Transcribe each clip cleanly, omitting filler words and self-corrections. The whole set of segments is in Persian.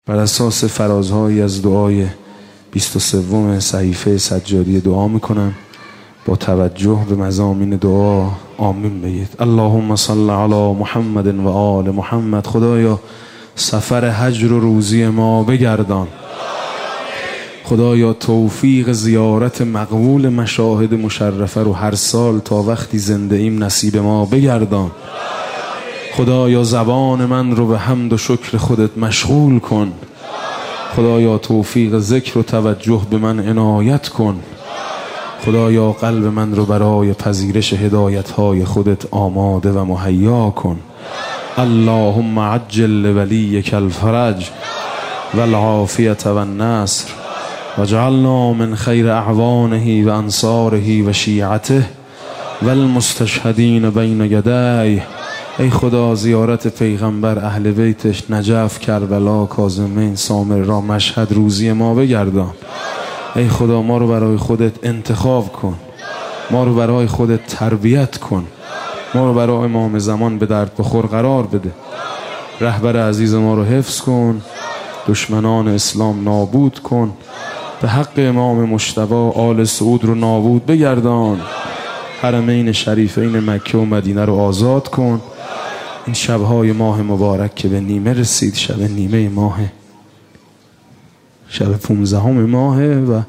بر اساس فرازهایی از دعای 23 صحیفه سجادی دعا میکنم. با توجه به مضامین دعا آمین بگید. اللهم صل علی محمد و آل محمد. خدایا سفر هجر و روزی ما بگردان. خدایا توفیق زیارت مقبول مشاهد مشرفه رو هر سال تا وقتی زنده ایم نصیب ما بگردان. خدایا زبان من رو به حمد و شکر خودت مشغول کن. خدایا توفیق ذکر و توجه به من عنایت کن. خدایا قلب من رو برای پذیرش هدایت‌های خودت آماده و مهیا کن. اللهم عجل لولیک الفرج والعافیة والنصر واجعلنا من خیر اعوانه و انصاره و شیعته والمستشهدین بین یدیه. ای خدا زیارت پیغمبر، اهل بیتش، نجف، کربلا، کاظمین، سامر را مشهد روزی ما بگردان. ای خدا ما رو برای خودت انتخاب کن، ما رو برای خودت تربیت کن، ما رو برای امام زمان به درد بخور قرار بده. رهبر عزیز ما رو حفظ کن، دشمنان اسلام نابود کن. به حق امام مجتبی آل سعود رو نابود بگردان. حرمین شریفین مکه و مدینه رو آزاد کن. این شبهای ماه مبارک که به نیمه رسید، شب نیمه ماه، شب 15 ماه و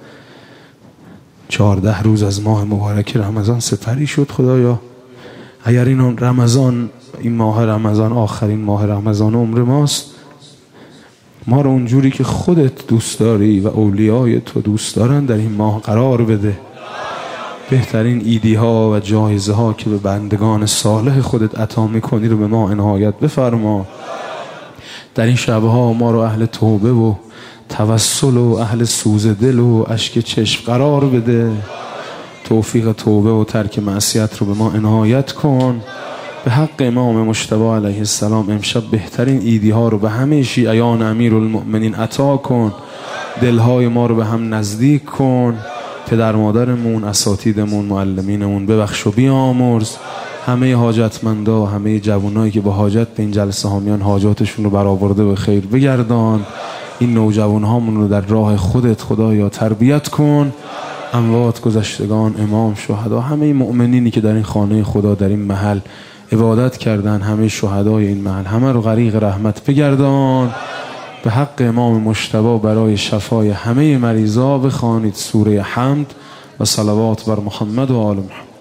14 روز از ماه مبارک رمضان سپری شد. خدایا اگر این رمضان، این ماه رمضان آخرین ماه رمضان عمر ماست، ما رو اونجوری که خودت دوست داری و اولیای تو دوست دارن در این ماه قرار بده. بهترین ایدی ها و جایزه ها که به بندگان صالح خودت عطا میکنی رو به ما عنایت بفرما. در این شبها ما رو اهل توبه و توسل و اهل سوز دل و اشک چشم قرار بده. توفیق توبه و ترک معصیت رو به ما عنایت کن. به حق امام مجتبی علیه السلام امشب بهترین ایدی ها رو به همه شیعیان امیرالمؤمنین عطا کن. دلهای ما رو به هم نزدیک کن. پدر مادرمون، اساتیدمون، معلمینمون ببخش و بیامرز. همه حاجتمندا و همه جوانایی که با حاجت به این جلسه ها میان حاجاتشون رو برآورده به خیر بگردان. این نوجوان هامون رو در راه خودت خدایا تربیت کن. اموات، گذشتگان، امام، شهدا، همه مؤمنینی که در این خانه خدا در این محل عبادت کردن، همه شهدای این محل، همه رو غریق رحمت بگردان. به حق امام مجتبی برای شفای همه مریضا بخوانید سوره حمد و صلوات بر محمد و آل محمد.